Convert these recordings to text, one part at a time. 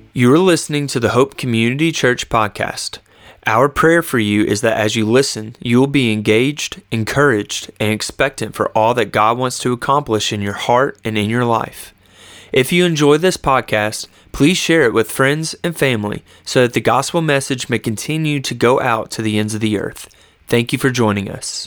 You are listening to the Hope Community Church podcast. Our prayer for you is that as you listen, you will be engaged, encouraged, and expectant for all that God wants to accomplish in your heart and in your life. If you enjoy this podcast, please share it with friends and family so that the gospel message may continue to go out to the ends of the earth. Thank you for joining us.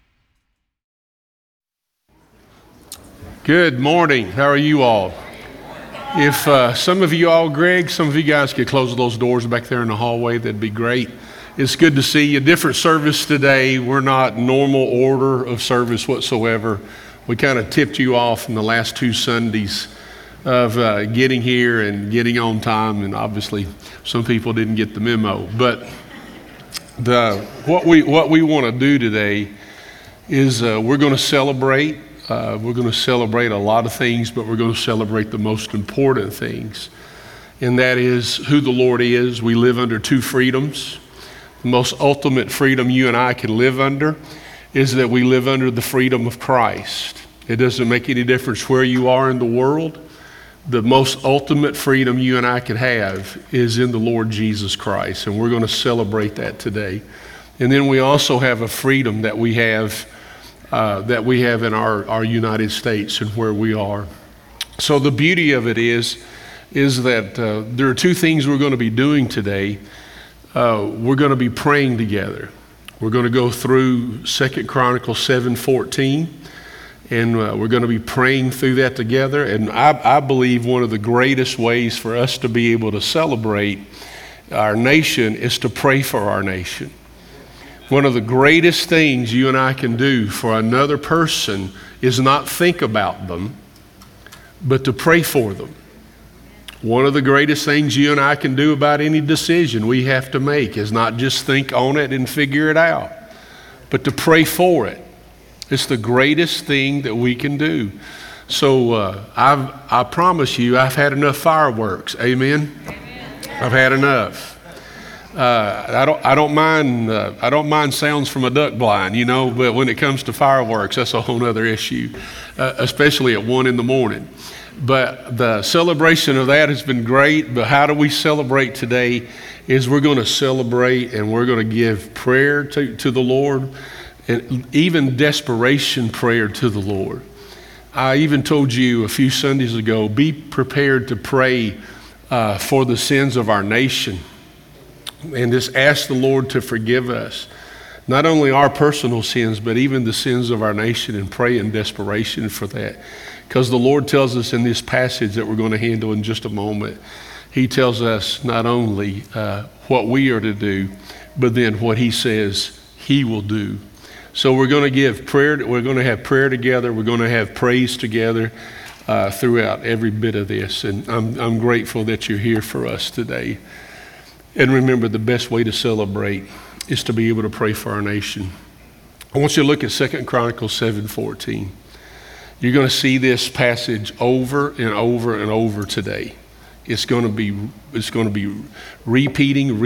Good morning. How are you all? If some of you all, Greg, some of you guys could close those doors back there in the hallway, that'd be great. It's good to see you. Different service today. We're not normal order of service whatsoever. We kind of tipped you off in the last two Sundays of getting here and getting on time, and obviously some people didn't get the memo. But what we want to do today is we're going to celebrate. We're going to celebrate a lot of things, but we're going to celebrate the most important things, and that is who the Lord is. We live under two freedoms. The most ultimate freedom you and I can live under is that we live under the freedom of Christ. It doesn't make any difference where you are in the world. The most ultimate freedom you and I can have is in the Lord Jesus Christ, and we're going to celebrate that today. And then we also have a freedom that we have in our United States and where we are. So the beauty of it is that there are two things we're going to be doing today. We're going to be praying together. We're going to go through 2 Chronicles 7:14, and we're going to be praying through that together. And I believe one of the greatest ways for us to be able to celebrate our nation is to pray for our nation. One of the greatest things you and I can do for another person is not think about them, but to pray for them. One of the greatest things you and I can do about any decision we have to make is not just think on it and figure it out, but to pray for it. It's the greatest thing that we can do. So I promise you, I've had enough fireworks. Amen? I've had enough. I don't mind sounds from a duck blind, but when it comes to fireworks, that's a whole other issue, especially at 1 a.m. But the celebration of that has been great. But how do we celebrate today is we're going to celebrate and we're going to give prayer to the Lord, and even desperation prayer to the Lord. I even told you a few Sundays ago, be prepared to pray for the sins of our nation. And just ask the Lord to forgive us, not only our personal sins, but even the sins of our nation, and pray in desperation for that. Because the Lord tells us in this passage that we're going to handle in just a moment, He tells us not only what we are to do, but then what He says He will do. So we're going to give prayer, we're going to have prayer together, we're going to have praise together throughout every bit of this. And I'm grateful that you're here for us today. And remember, the best way to celebrate is to be able to pray for our nation. I want you to look at 2 Chronicles 7:14. You're going to see this passage over and over and over today. It's going to be repeating.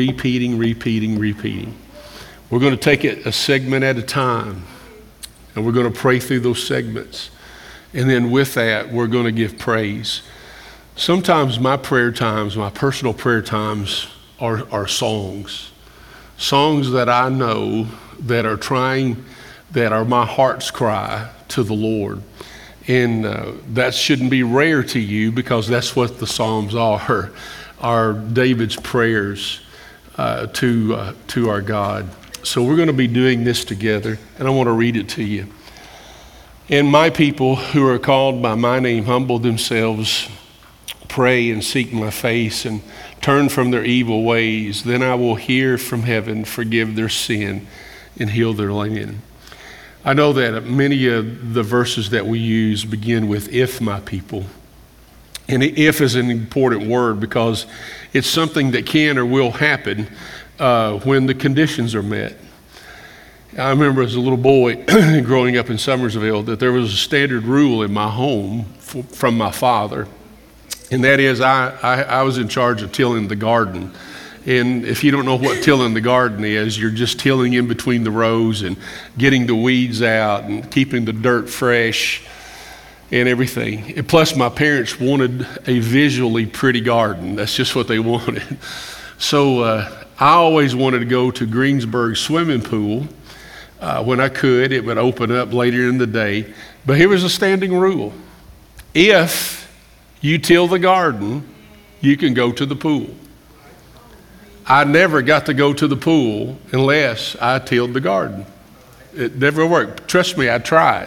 We're going to take it a segment at a time, and we're going to pray through those segments. And then with that, we're going to give praise. Sometimes my personal prayer times, are songs that I know that are my heart's cry to the Lord. And that shouldn't be rare to you, because that's what the Psalms are David's prayers to our God. So we're going to be doing this together, and I want to read it to you. And my people who are called by my name humble themselves, pray and seek my face, and turn from their evil ways. Then I will hear from heaven, forgive their sin, and heal their land. I know that many of the verses that we use begin with "if my people." And "if" is an important word, because it's something that can or will happen when the conditions are met. I remember as a little boy growing up in Summersville that there was a standard rule in my home from my father. And that is, I was in charge of tilling the garden. And if you don't know what tilling the garden is, you're just tilling in between the rows and getting the weeds out and keeping the dirt fresh. and everything. And plus, my parents wanted a visually pretty garden. That's just what they wanted. So I always wanted to go to Greensburg swimming pool. When I could, it would open up later in the day. But here was a standing rule. If you till the garden, you can go to the pool. I never got to go to the pool unless I tilled the garden. It never worked. Trust me, I tried.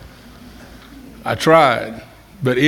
But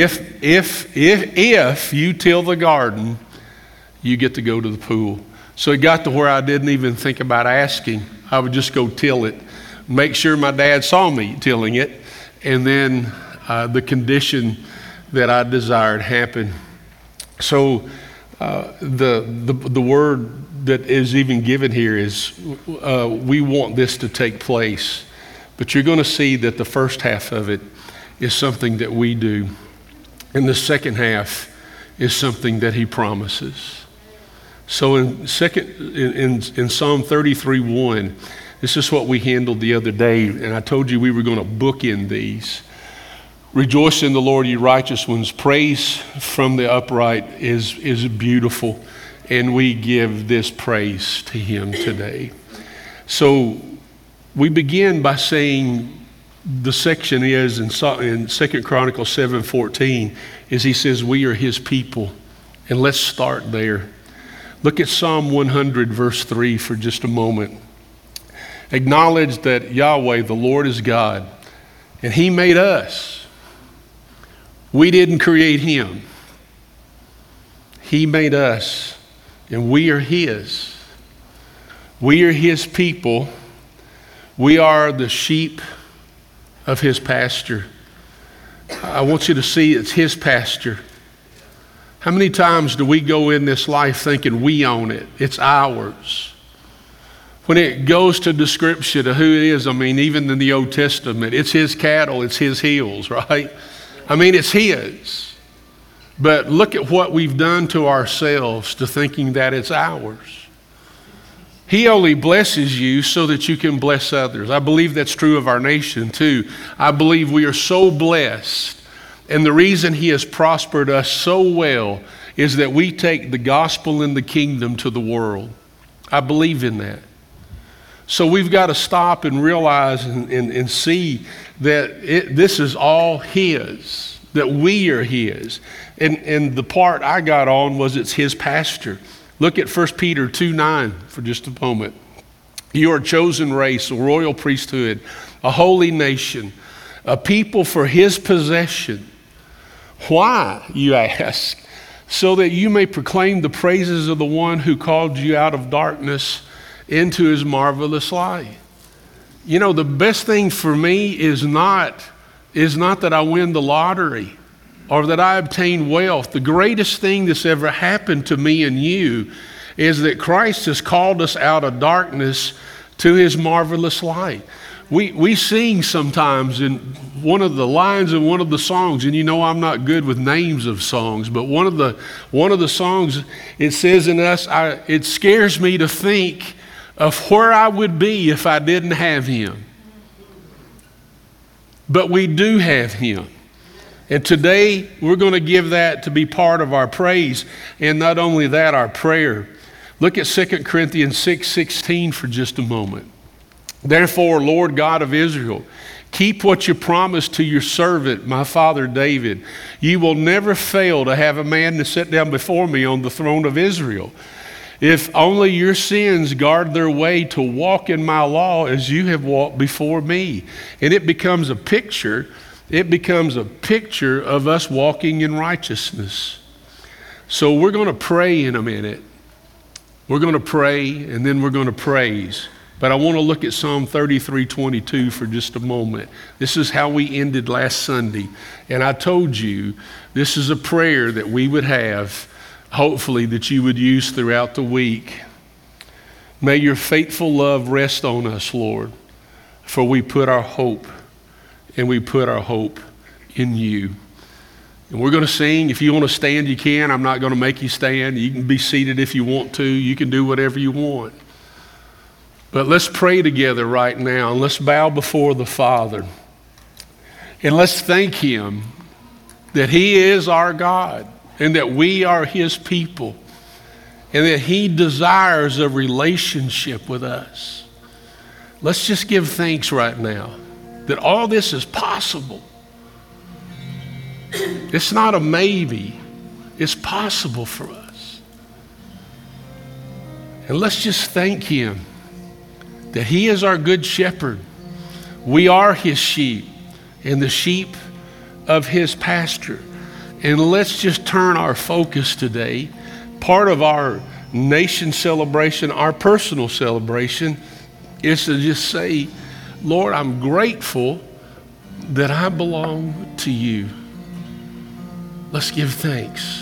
if you till the garden, you get to go to the pool. So it got to where I didn't even think about asking. I would just go till it, make sure my dad saw me tilling it, and then the condition that I desired happened. So the word that is even given here is we want this to take place. But you're going to see that the first half of it is something that we do, and the second half is something that he promises. So in Psalm 33:1, this is what we handled the other day, and I told you we were going to bookend these. Rejoice in the Lord, you righteous ones. Praise from the upright is beautiful, and we give this praise to him today. So we begin by saying the section is in 2 Chronicles 7:14, is he says we are his people. And let's start there. Look at Psalm 100 verse 3 for just a moment. Acknowledge that Yahweh, the Lord, is God, and he made us. We didn't create him. He made us, and we are his. We are his people. We are the sheep of his pasture. I want you to see it's his pasture. How many times do we go in this life thinking we own it? It's ours. When it goes to description of who it is, I mean, even in the Old Testament, it's his cattle, it's his hills, right? I mean, it's his. But look at what we've done to ourselves to thinking that it's ours. He only blesses you so that you can bless others. I believe that's true of our nation too. I believe we are so blessed, and the reason he has prospered us so well is that we take the gospel and the kingdom to the world. I believe in that. So we've got to stop and realize and see that this is all his, that we are his. And the part I got on was it's his pasture. Look at 1 Peter 2:9 for just a moment. You are a chosen race, a royal priesthood, a holy nation, a people for his possession. Why, you ask? So that you may proclaim the praises of the one who called you out of darkness into his marvelous light. You know, the best thing for me is not that I win the lottery or that I obtain wealth. The greatest thing that's ever happened to me and you is that Christ has called us out of darkness to his marvelous light. We sing sometimes in one of the lines in one of the songs, and you know I'm not good with names of songs, but one of the songs, it says in us, it scares me to think of where I would be if I didn't have him. But we do have him. And today, we're going to give that to be part of our praise, and not only that, our prayer. Look at 2 Corinthians 6:16 for just a moment. Therefore, Lord God of Israel, keep what you promised to your servant, my father David. You will never fail to have a man to sit down before me on the throne of Israel. If only your sins guard their way to walk in my law as you have walked before me. And it becomes a picture of us walking in righteousness. So we're going to pray in a minute. We're going to pray and then we're going to praise. But I want to look at Psalm 33:22 for just a moment. This is how we ended last Sunday. And I told you this is a prayer that we would have, hopefully, that you would use throughout the week. May your faithful love rest on us, Lord, for we put our hope in you. And we're going to sing. If you want to stand, you can. I'm not going to make you stand. You can be seated if you want to. You can do whatever you want. But let's pray together right now, and let's bow before the Father. And let's thank him that He is our God and that we are His people and that He desires a relationship with us. Let's just give thanks right now that all this is possible. It's not a maybe. It's possible for us. And let's just thank Him that He is our good shepherd. We are His sheep and the sheep of His pasture. And let's just turn our focus today. Part of our nation celebration, our personal celebration, is to just say, Lord, I'm grateful that I belong to You. Let's give thanks.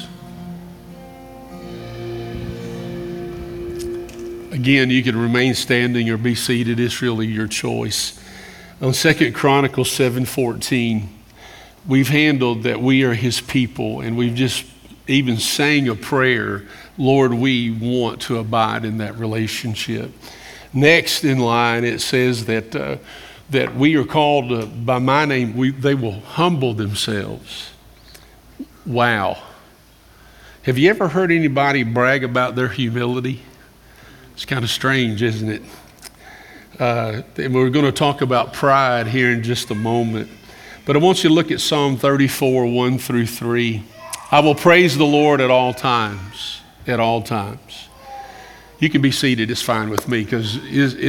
Again, you can remain standing or be seated. It's really your choice. On 2 Chronicles 7:14, we've handled that we are His people, and we've just even sang a prayer, Lord, we want to abide in that relationship. Next in line, it says that we are called by my name, they will humble themselves. Wow. Have you ever heard anybody brag about their humility? It's kind of strange, isn't it? And we're going to talk about pride here in just a moment. But I want you to look at Psalm 34, 1 through 3. I will praise the Lord at all times, at all times. You can be seated, it's fine with me, because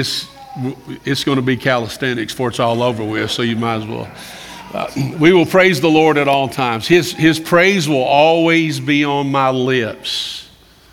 it's going to be calisthenics before it's all over with, so you might as well. We will praise the Lord at all times. His praise will always be on my lips.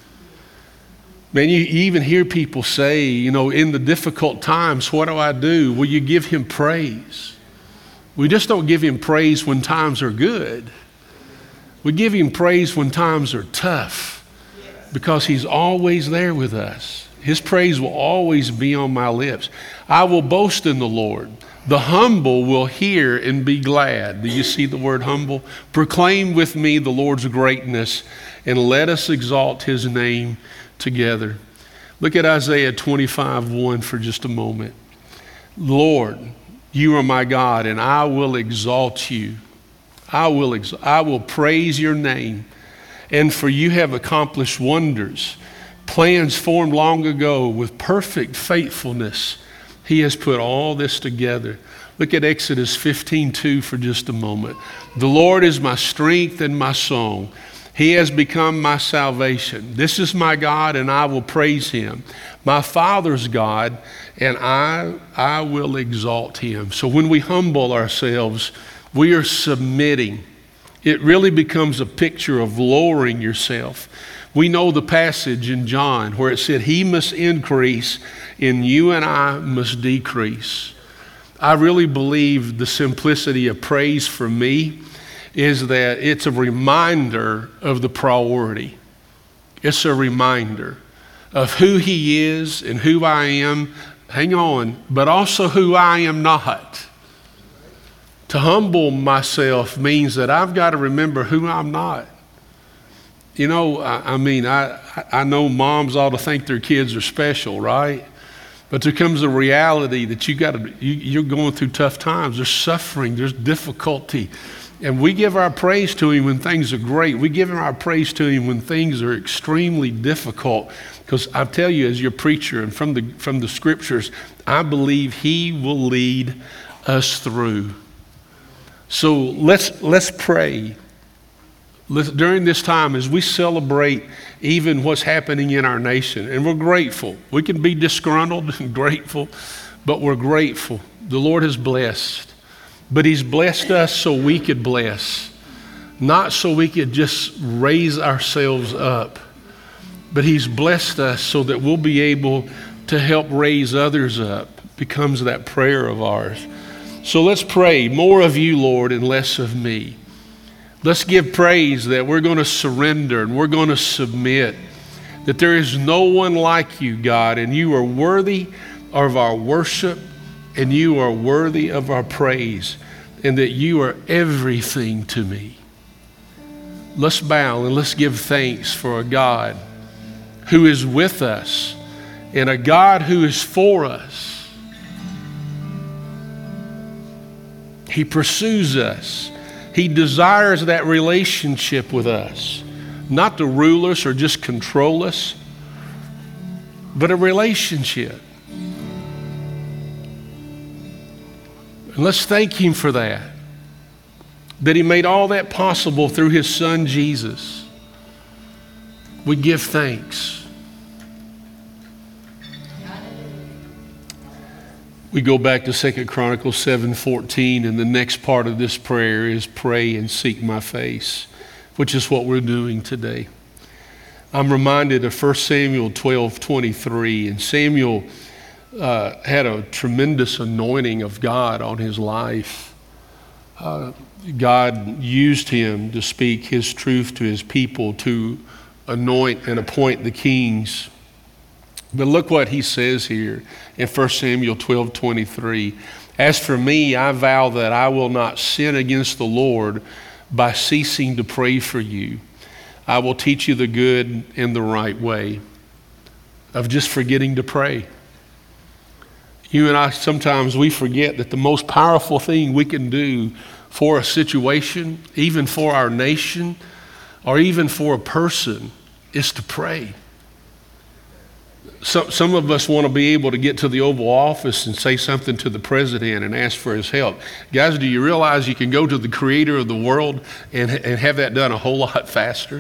Man, you even hear people say, in the difficult times, what do? Well, you give Him praise. We just don't give Him praise when times are good. We give Him praise when times are tough because He's always there with us. His praise will always be on my lips. I will boast in the Lord. The humble will hear and be glad. Do you see the word humble? Proclaim with me the Lord's greatness and let us exalt His name together. Look at Isaiah 25:1 for just a moment. Lord, You are my God, and I will exalt You. I will praise Your name. And for You have accomplished wonders. Plans formed long ago with perfect faithfulness. He has put all this together. Look at Exodus 15:2 for just a moment. The Lord is my strength and my song. He has become my salvation. This is my God, and I will praise Him. My Father's God, and I will exalt Him. So when we humble ourselves, we are submitting. It really becomes a picture of lowering yourself. We know the passage in John where it said, He must increase and you and I must decrease. I really believe the simplicity of praise for me is that it's a reminder of the priority. It's a reminder of who He is and who I am, hang on, but also who I am not. To humble myself means that I've got to remember who I'm not. I know moms ought to think their kids are special, right? But there comes a reality that you're going through tough times. There's suffering, there's difficulty. And we give our praise to Him when things are great. We give our praise to Him when things are extremely difficult. Because I tell you, as your preacher and from the scriptures, I believe He will lead us through. So let's pray. During this time, as we celebrate even what's happening in our nation, and we're grateful. We can be disgruntled and grateful, but we're grateful. The Lord has blessed, but He's blessed us so we could bless, not so we could just raise ourselves up, but He's blessed us so that we'll be able to help raise others up. Becomes that prayer of ours. So let's pray, more of You, Lord, and less of me. Let's give praise that we're going to surrender and we're going to submit, that there is no one like You, God, and You are worthy of our worship and You are worthy of our praise, and that You are everything to me. Let's bow and let's give thanks for a God who is with us and a God who is for us. He pursues us. He desires that relationship with us, not to rule us or just control us, but a relationship. And let's thank Him for that He made all that possible through His Son, Jesus. We give thanks. We go back to 2 Chronicles 7:14, and the next part of this prayer is pray and seek my face, which is what we're doing today. I'm reminded of 1 Samuel 12:23, and Samuel had a tremendous anointing of God on his life. God used him to speak His truth to His people, to anoint and appoint the kings. But look what he says here in 1 Samuel 12:23. As for me, I vow that I will not sin against the Lord by ceasing to pray for you. I will teach you the good and the right way of just forgetting to pray. You and I, sometimes we forget that the most powerful thing we can do for a situation, even for our nation, or even for a person, is to pray. Some of us want to be able to get to the Oval Office and say something to the president and ask for his help. Guys, do you realize you can go to the creator of the world and have that done a whole lot faster?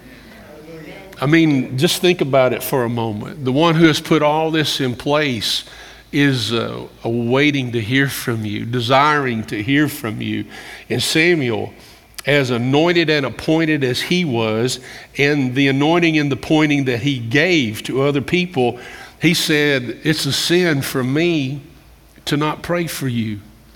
I mean, just think about it for a moment. The one who has put all this in place is waiting to hear from you, desiring to hear from you. And Samuel, as anointed and appointed as he was, and the anointing and the pointing that he gave to other people, he said, it's a sin for me to not pray for you.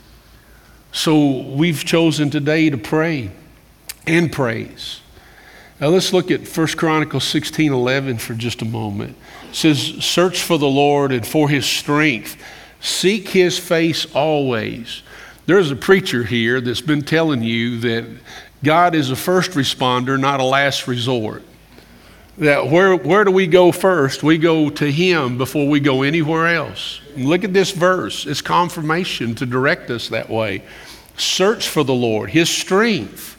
So we've chosen today to pray and praise. Now let's look at 1 Chronicles 16:11 for just a moment. It says, search for the Lord and for His strength. Seek His face always. There's a preacher here that's been telling you that God is a first responder, not a last resort. That where do we go first? We go to Him before we go anywhere else. And look at this verse. It's confirmation to direct us that way. Search for the Lord, His strength,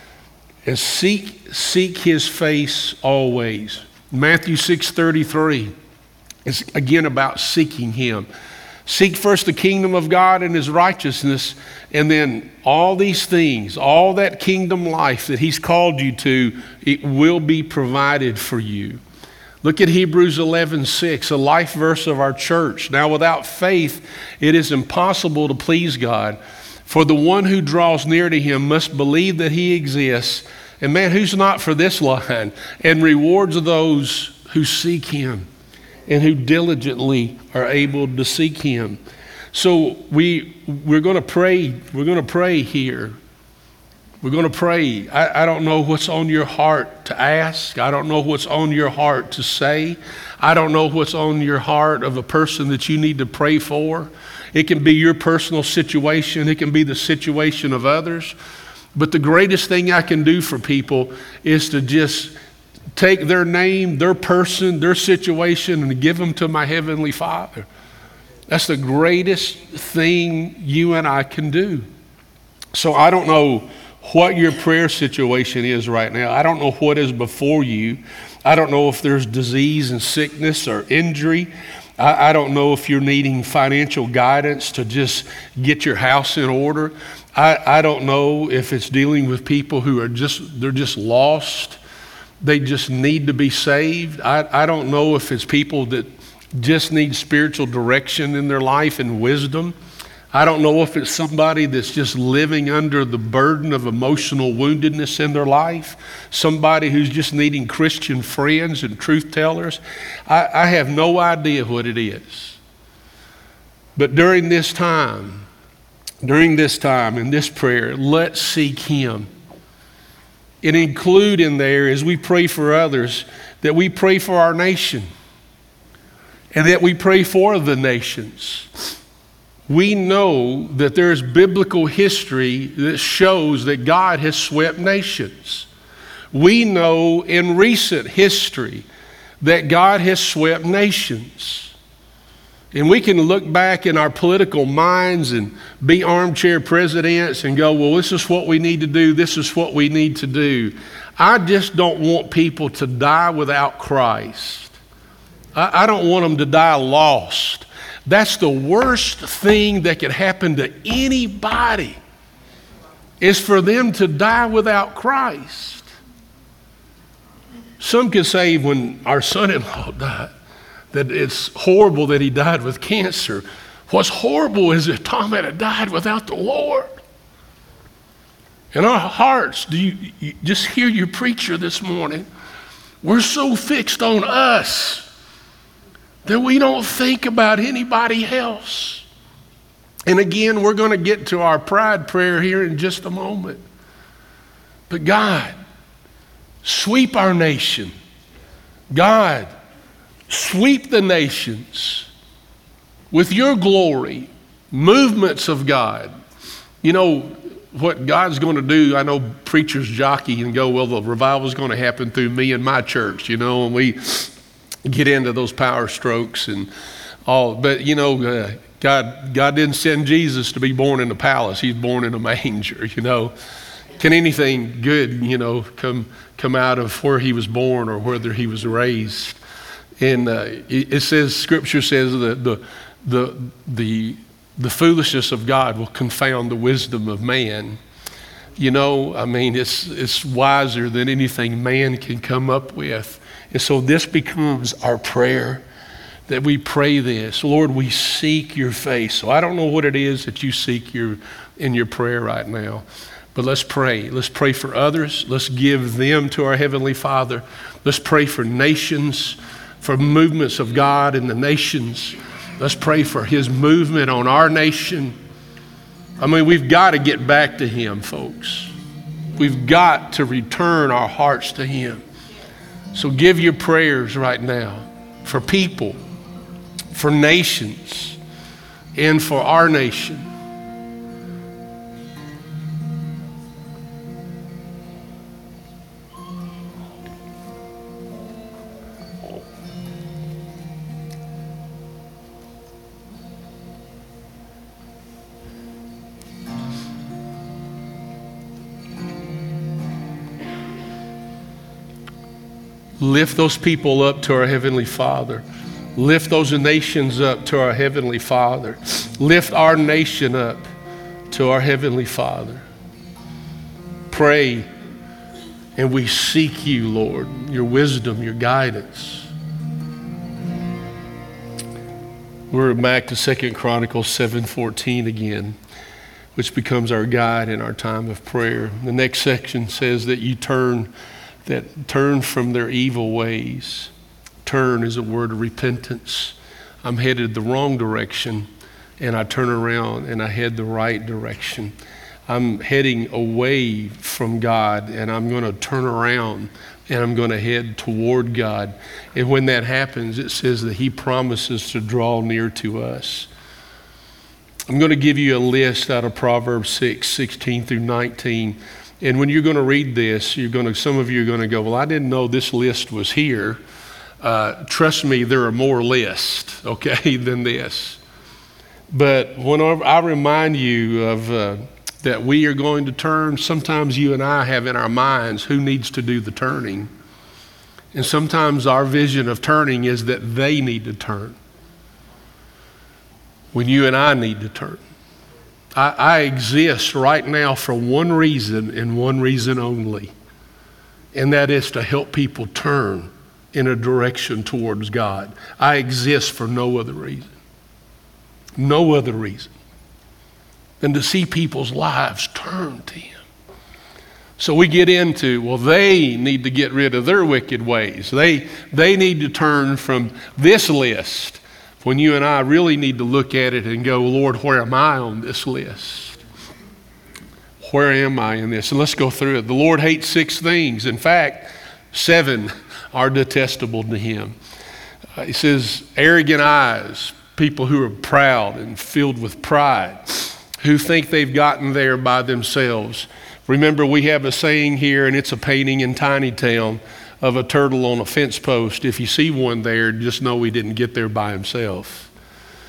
and seek His face always. Matthew 6:33 is again about seeking Him. Seek first the kingdom of God and His righteousness, and then all these things, all that kingdom life that He's called you to, it will be provided for you. Look at Hebrews 11:6, a life verse of our church. Now without faith, it is impossible to please God. For the one who draws near to Him must believe that He exists. And man, who's not for this line? And rewards those who seek Him and who diligently are able to seek Him. So we're going to pray. We're going to pray here. We're going to pray. I don't know what's on your heart to ask. I don't know what's on your heart to say. I don't know what's on your heart of a person that you need to pray for. It can be your personal situation. It can be the situation of others. But the greatest thing I can do for people is to just take their name, their person, their situation, and give them to my Heavenly Father. That's the greatest thing you and I can do. So I don't know what your prayer situation is right now. I don't know what is before you. I don't know if there's disease and sickness or injury. I don't know if you're needing financial guidance to just get your house in order. I don't know if it's dealing with people who are they're just lost. They just need to be saved. I don't know if it's people that just need spiritual direction in their life and wisdom. I don't know if it's somebody that's just living under the burden of emotional woundedness in their life. Somebody who's just needing Christian friends and truth tellers. I have no idea what it is. But during this time, in this prayer, let's seek Him. And include in there, as we pray for others, that we pray for our nation and that we pray for the nations. We know that there's biblical history that shows that God has swept nations. We know in recent history that God has swept nations. And we can look back in our political minds and be armchair presidents and go, well, this is what we need to do. This is what we need to do. I just don't want people to die without Christ. I don't want them to die lost. That's the worst thing that could happen to anybody, is for them to die without Christ. Some could say when our son-in-law died, that it's horrible that he died with cancer. What's horrible is that Tom had died without the Lord. In our hearts, do you just hear your preacher this morning? We're so fixed on us that we don't think about anybody else. And again, we're going to get to our pride prayer here in just a moment. But God, sweep our nation. God, sweep the nations with your glory, movements of God. You know what God's going to do. I know preachers jockey and go, well, the revival is going to happen through me and my church, and we get into those power strokes and all. But, God didn't send Jesus to be born in a palace. He's born in a manger, Can anything good, come out of where he was born or whether he was raised? And it says, Scripture says that the foolishness of God will confound the wisdom of man. It's wiser than anything man can come up with. And so this becomes our prayer, that we pray this. Lord, we seek your face. So I don't know what it is that you seek in your prayer right now. But let's pray. Let's pray for others. Let's give them to our Heavenly Father. Let's pray for nations, for movements of God in the nations. Let's pray for his movement on our nation. We've got to get back to him, folks. We've got to return our hearts to him. So give your prayers right now for people, for nations, and for our nation. Lift those people up to our Heavenly Father. Lift those nations up to our Heavenly Father. Lift our nation up to our Heavenly Father. Pray, and we seek you, Lord, your wisdom, your guidance. We're back to 2 Chronicles 7:14 again, which becomes our guide in our time of prayer. The next section says that you turn from their evil ways. Turn is a word of repentance. I'm headed the wrong direction, and I turn around and I head the right direction. I'm heading away from God, and I'm going to turn around and I'm going to head toward God. And when that happens, it says that he promises to draw near to us. I'm going to give you a list out of Proverbs 6:16 through 19. And when you're going to read this, some of you are going to go, well, I didn't know this list was here. Trust me, there are more lists, than this. But whenever I remind you of that we are going to turn, sometimes you and I have in our minds who needs to do the turning. And sometimes our vision of turning is that they need to turn, when you and I need to turn. I exist right now for one reason and one reason only, and that is to help people turn in a direction towards God. I exist for no other reason than to see people's lives turn to him. So we get into, well, they need to get rid of their wicked ways. They need to turn from this list, when you and I really need to look at it and go, Lord, where am I on this list? Where am I in this? And let's go through it. The Lord hates 6 things. In fact, 7 are detestable to him. He says, arrogant eyes, people who are proud and filled with pride, who think they've gotten there by themselves. Remember, we have a saying here, and it's a painting in Tiny Town of a turtle on a fence post. If you see one there, just know he didn't get there by himself.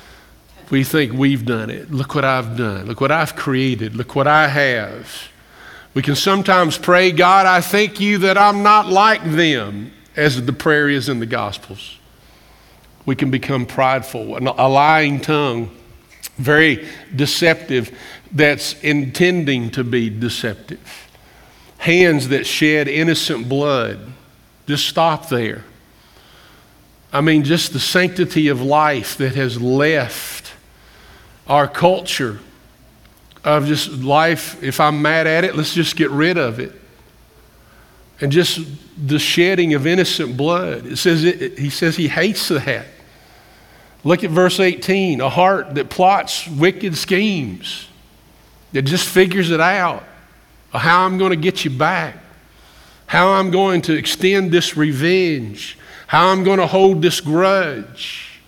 We think we've done it. Look what I've done. Look what I've created. Look what I have. We can sometimes pray, God, I thank you that I'm not like them, as the prayer is in the Gospels. We can become prideful, a lying tongue, very deceptive, that's intending to be deceptive. Hands that shed innocent blood. Just stop there. I mean, just the sanctity of life that has left our culture of just life. If I'm mad at it, let's just get rid of it. And just the shedding of innocent blood. He says he hates that. Look at verse 18. A heart that plots wicked schemes, that just figures it out, how I'm going to get you back, how I'm going to extend this revenge, how I'm going to hold this grudge.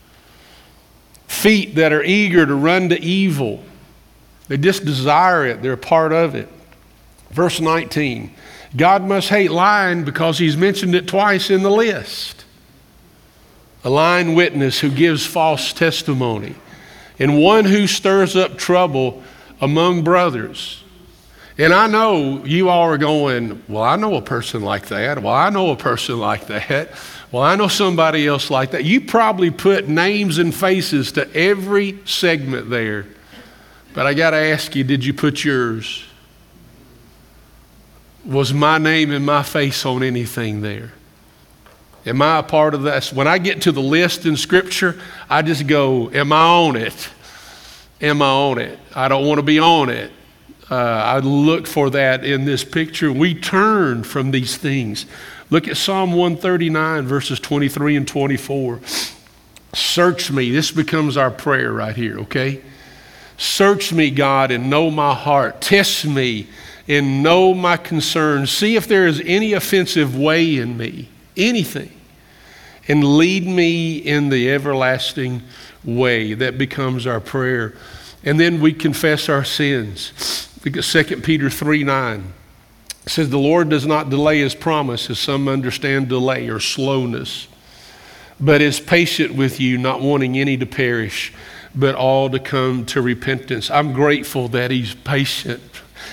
Feet that are eager to run to evil. They just desire it. They're a part of it. Verse 19. God must hate lying because he's mentioned it twice in the list. A lying witness who gives false testimony, and one who stirs up trouble among brothers. And I know you all are going, well, I know a person like that. Well, I know a person like that. Well, I know somebody else like that. You probably put names and faces to every segment there. But I got to ask you, did you put yours? Was my name and my face on anything there? Am I a part of that? When I get to the list in Scripture, I just go, am I on it? Am I on it? I don't want to be on it. I look for that in this picture. We turn from these things. Look at Psalm 139, verses 23 and 24. Search me. This becomes our prayer right here, okay? Search me, God, and know my heart. Test me and know my concerns. See if there is any offensive way in me, anything, and lead me in the everlasting way. That becomes our prayer. And then we confess our sins. Look at 2 Peter 3:9. It says, the Lord does not delay his promise, as some understand delay or slowness, but is patient with you, not wanting any to perish, but all to come to repentance. I'm grateful that he's patient.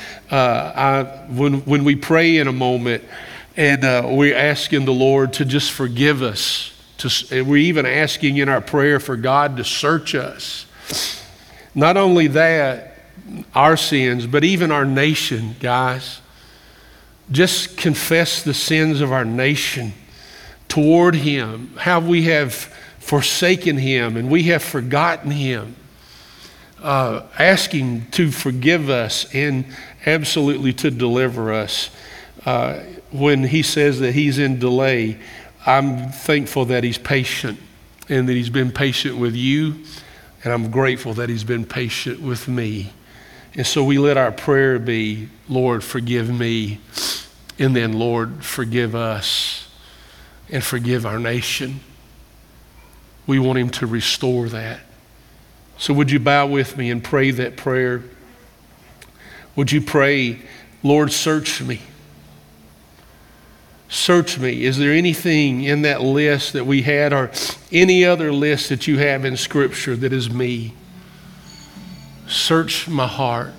When we pray in a moment and we're asking the Lord to just forgive us, and we're even asking in our prayer for God to search us. Not only that, our sins, but even our nation, guys. Just confess the sins of our nation toward him, how we have forsaken him and we have forgotten him. Asking to forgive us and absolutely to deliver us. When he says that he's in delay, I'm thankful that he's patient and that he's been patient with you, and I'm grateful that he's been patient with me. And so we let our prayer be, Lord, forgive me, and then, Lord, forgive us and forgive our nation. We want him to restore that. So would you bow with me and pray that prayer? Would you pray, Lord, search me. Search me. Is there anything in that list that we had or any other list that you have in Scripture that is me? Search my heart.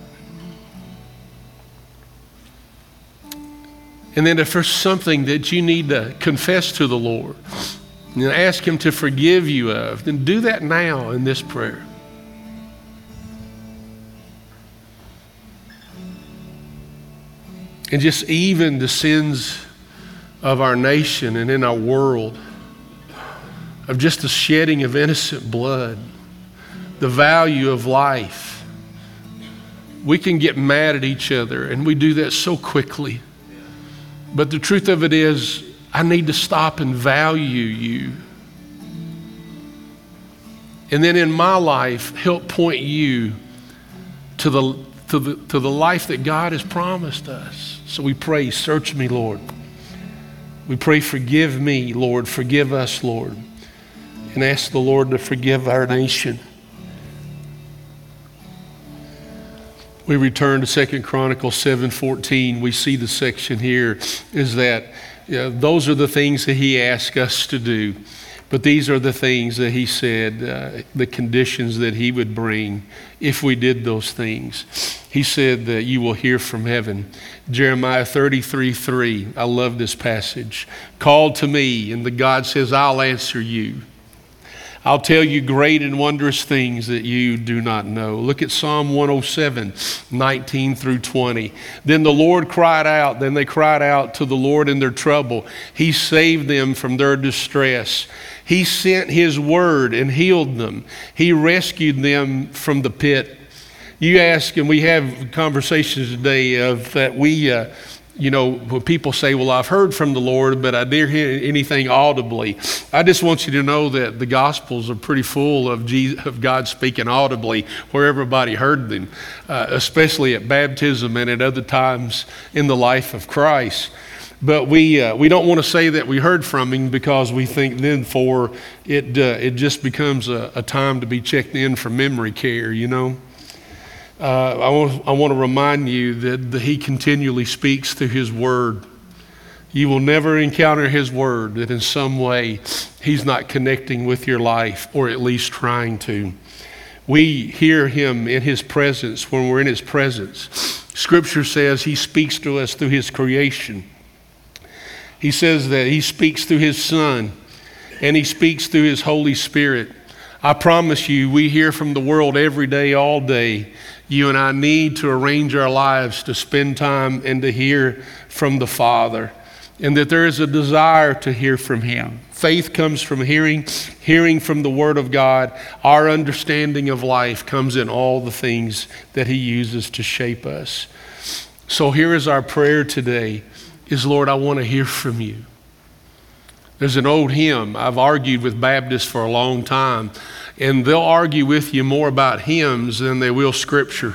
And then if there's something that you need to confess to the Lord and ask him to forgive you of, then do that now in this prayer. And just even the sins of our nation and in our world, of just the shedding of innocent blood, the value of life. We can get mad at each other, and we do that so quickly. But the truth of it is, I need to stop and value you. And then in my life, help point you to the life that God has promised us. So we pray, search me, Lord. We pray, forgive me, Lord. Forgive us, Lord. And ask the Lord to forgive our nation. We return to 2 Chronicles 7:14. We see the section here is that those are the things that he asks us to do. But these are the things that he said, the conditions that he would bring if we did those things. He said that you will hear from heaven. Jeremiah 33:3. I love this passage. Call to me, and the God says, I'll answer you. I'll tell you great and wondrous things that you do not know. Look at Psalm 107, 19 through 20. Then the Lord cried out. Then they cried out to the Lord in their trouble. He saved them from their distress. He sent his word and healed them. He rescued them from the pit. You ask, and we have conversations today of that when people say, well, I've heard from the Lord, but I didn't hear anything audibly. I just want you to know that the Gospels are pretty full of God speaking audibly where everybody heard them, especially at baptism and at other times in the life of Christ. But we don't want to say that we heard from him, because we think then for it just becomes a time to be checked in for memory care, I want to remind you that he continually speaks through his word. You will never encounter his word that in some way he's not connecting with your life, or at least trying to. We hear him in his presence when we're in his presence. Scripture says he speaks to us through his creation. He says that he speaks through his Son, and he speaks through his Holy Spirit. I promise you, we hear from the world every day, all day. You and I need to arrange our lives to spend time and to hear from the Father, and that there is a desire to hear from him. Faith comes from hearing from the Word of God. Our understanding of life comes in all the things that he uses to shape us. So here is our prayer today, is Lord, I want to hear from you. There's an old hymn. I've argued with Baptists for a long time, and they'll argue with you more about hymns than they will Scripture.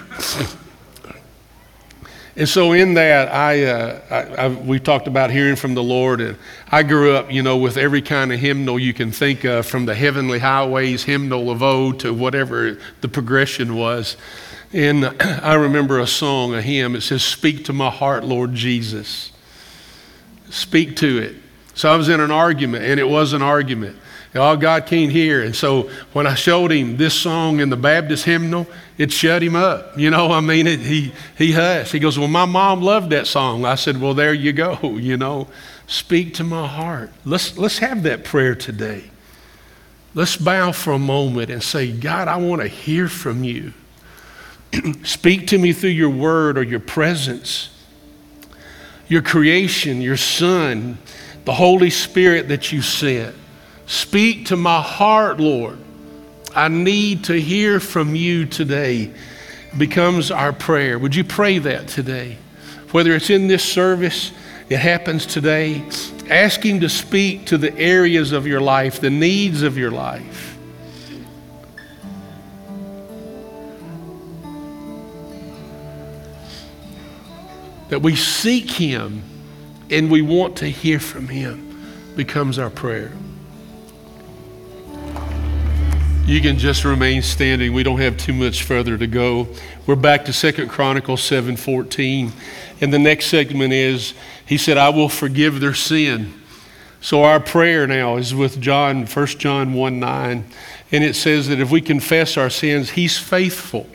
And so in that, we talked about hearing from the Lord, and I grew up, with every kind of hymnal you can think of, from the Heavenly Highways hymnal of ode to whatever the progression was. And I remember a song, a hymn. It says, "Speak to my heart, Lord Jesus. Speak to it." So I was in an argument, and it was an argument. Oh, God can't hear. And so when I showed him this song in the Baptist hymnal, it shut him up. He hushed. He goes, well, my mom loved that song. I said, well, there you go, Speak to my heart. Let's have that prayer today. Let's bow for a moment and say, God, I want to hear from you. Speak to me through your word or your presence, your creation, your Son, the Holy Spirit that you sent. Speak to my heart, Lord. I need to hear from you today. Becomes our prayer. Would you pray that today? Whether it's in this service, it happens today. Ask him to speak to the areas of your life, the needs of your life. That we seek him and we want to hear from him becomes our prayer. You can just remain standing. We don't have too much further to go. We're back to 2 Chronicles 7:14. And the next segment is, he said, I will forgive their sin. So our prayer now is with 1 John 1:9. And it says that if we confess our sins, he's faithful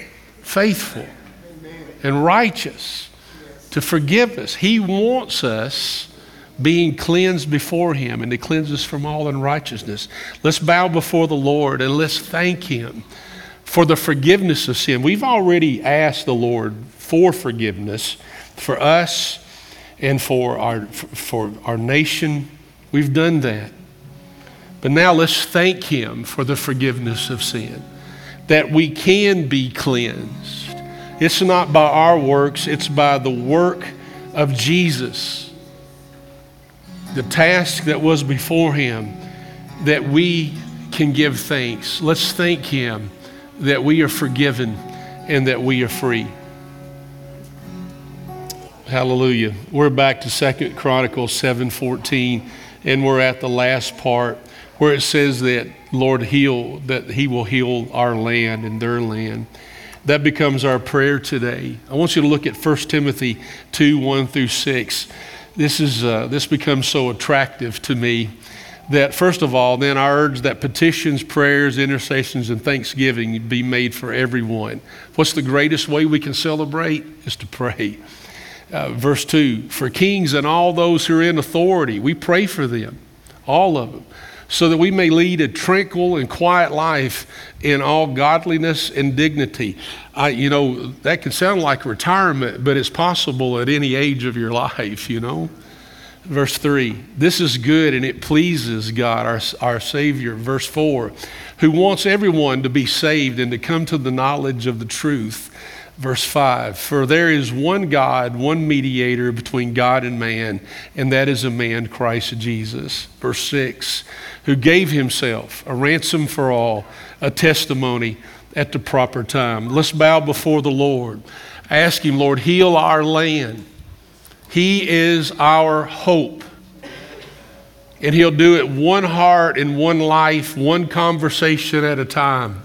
and righteous to forgive us. He wants us being cleansed before him and to cleanse us from all unrighteousness. Let's bow before the Lord and let's thank him for the forgiveness of sin. We've already asked the Lord for forgiveness for us and for our nation. We've done that. But now let's thank him for the forgiveness of sin, that we can be cleansed. It's not by our works, it's by the work of Jesus. The task that was before him, that we can give thanks. Let's thank him that we are forgiven and that we are free. Hallelujah. We're back to 2 Chronicles 7:14, and we're at the last part where it says that Lord that he will heal our land and their land. That becomes our prayer today. I want you to look at 1 Timothy 2:1-6. This becomes so attractive to me. that first of all, then I urge that petitions, prayers, intercessions, and thanksgiving be made for everyone. What's the greatest way we can celebrate? Is to pray. Verse 2, for kings and all those who are in authority, we pray for them, all of them, so that we may lead a tranquil and quiet life in all godliness and dignity. That can sound like retirement, but it's possible at any age of your life, Verse 3, this is good and it pleases God, our Savior. Verse 4, who wants everyone to be saved and to come to the knowledge of the truth. Verse 5, for there is one God, one mediator between God and man, and that is a man, Christ Jesus. Verse 6, who gave himself a ransom for all, a testimony at the proper time. Let's bow before the Lord. Ask him, Lord, heal our land. He is our hope. And he'll do it one heart and one life, one conversation at a time.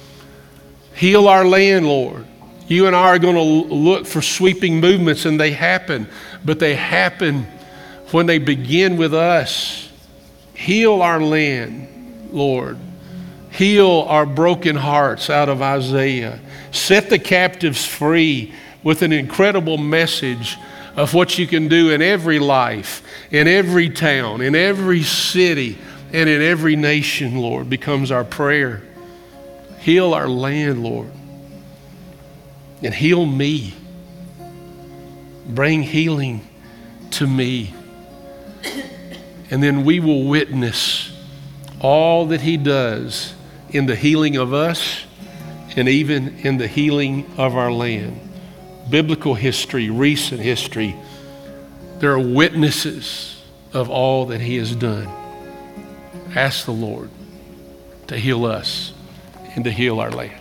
Heal our land, Lord. You and I are going to look for sweeping movements, and they happen, but they happen when they begin with us. Heal our land, Lord. Heal our broken hearts out of Isaiah. Set the captives free with an incredible message of what you can do in every life, in every town, in every city, and in every nation, Lord, becomes our prayer. Heal our land, Lord. And heal me. Bring healing to me. And then we will witness all that he does in the healing of us and even in the healing of our land. Biblical history, recent history, there are witnesses of all that he has done. Ask the Lord to heal us and to heal our land.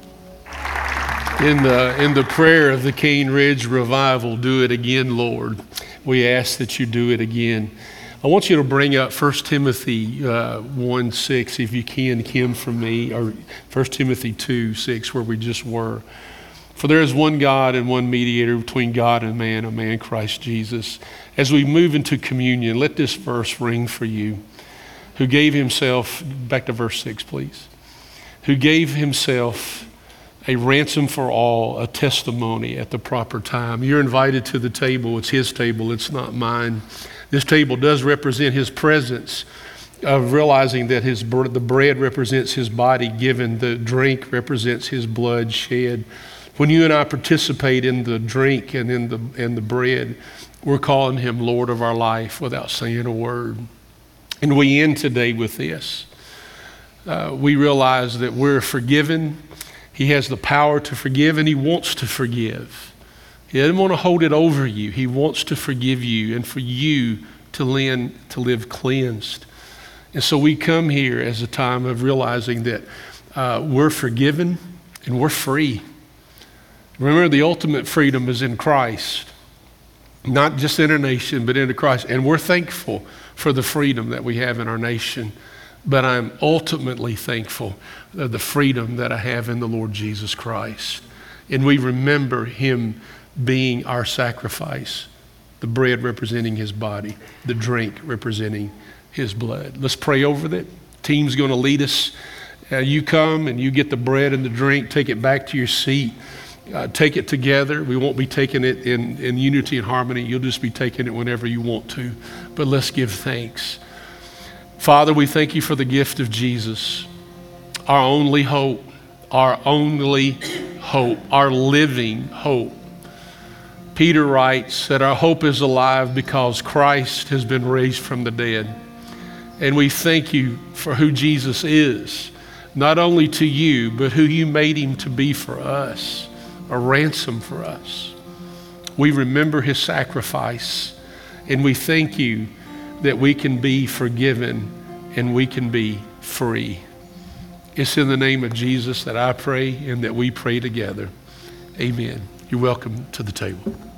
In the prayer of the Cane Ridge Revival, do it again, Lord. We ask that you do it again. I want you to bring up 1 Timothy 1:6, if you can, Kim, from me, or 1 Timothy 2:6, where we just were. For there is one God and one mediator between God and man, a man, Christ Jesus. As we move into communion, let this verse ring for you. Who gave himself, back to verse 6, please. Who gave himself a ransom for all, a testimony at the proper time. You're invited to the table. It's his table. It's not mine. This table does represent his presence, of realizing that the bread represents his body given, the drink represents his blood shed. When you and I participate in the drink and in the bread, we're calling him Lord of our life without saying a word. And we end today with this. We realize that we're forgiven. He has the power to forgive, and he wants to forgive. He doesn't want to hold it over you. He wants to forgive you and for you to live cleansed. And so we come here as a time of realizing that we're forgiven and we're free. Remember, the ultimate freedom is in Christ, not just in our nation, but into Christ. And we're thankful for the freedom that we have in our nation. But I'm ultimately thankful for the freedom that I have in the Lord Jesus Christ. And we remember him being our sacrifice, the bread representing his body, the drink representing his blood. Let's pray over that. Team's going to lead us. You come and you get the bread and the drink, take it back to your seat. Take it together. We won't be taking it in unity and harmony. You'll just be taking it whenever you want to. But let's give thanks. Father, we thank you for the gift of Jesus, our only hope, our living hope. Peter writes that our hope is alive because Christ has been raised from the dead. And we thank you for who Jesus is, not only to you, but who you made him to be for us. A ransom for us. We remember his sacrifice, and we thank you that we can be forgiven and we can be free. It's in the name of Jesus that I pray and that we pray together. Amen. You're welcome to the table.